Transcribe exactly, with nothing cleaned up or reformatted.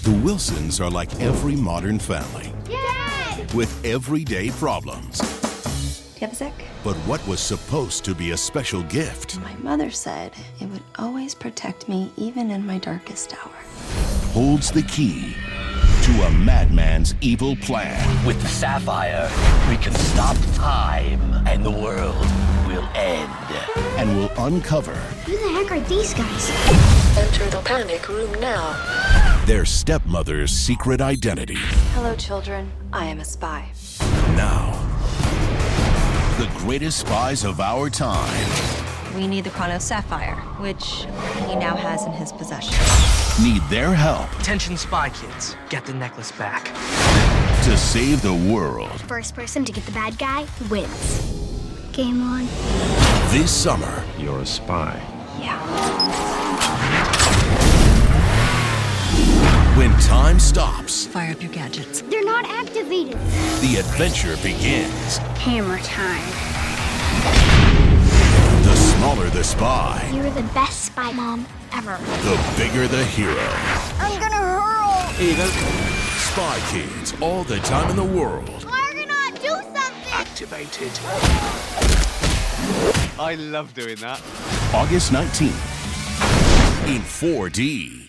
The Wilsons are like every modern family. Dad! With everyday problems. Do you have a sec? But what was supposed to be a special gift My mother said it would always protect me even in my darkest hour. holds the key to a madman's evil plan. With the Sapphire, we can stop time, and the world will end. And will uncover Who the heck are these guys? Enter the panic room now. their stepmother's secret identity. Hello, children. I am a spy. Now, the greatest spies of our time We need the Chronos Sapphire, which he now has in his possession. need their help Attention spy kids, get the necklace back. to save the world. First person to get the bad guy wins. Game on. This summer, You're a spy. Yeah. when time stops, Fire up your gadgets. They're not activated. the adventure begins. Hammer time. The smaller the spy, You're the best spy mom ever. the bigger the hero. I'm gonna hurl. Here you go. Spy Kids, all the time in the world. Argonaut, do something! Activated. I love doing that. August nineteenth in four D.